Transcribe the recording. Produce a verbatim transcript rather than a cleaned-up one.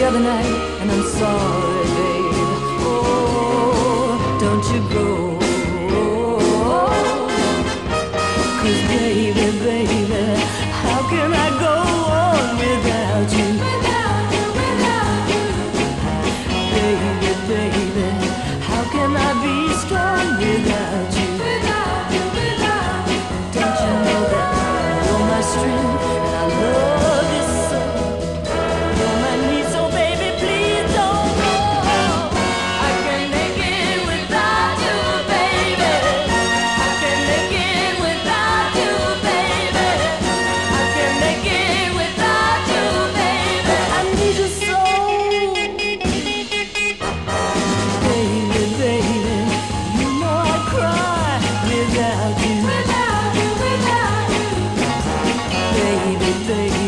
other night, and I'm sorry, babe. Oh, don't you go. 'Cause baby, baby, how can I go on without you? Without you, without you. Baby, baby, how can I be strong without you? Without you, without you. Don't you know that you're my strength and I love you so? You're my need, so baby, please don't go. I can't make it without you, baby. I can't make it without you, baby. I can't make it without you, baby. I need you so. Baby, baby, you know I cry without you. Without you, without you. Baby, baby.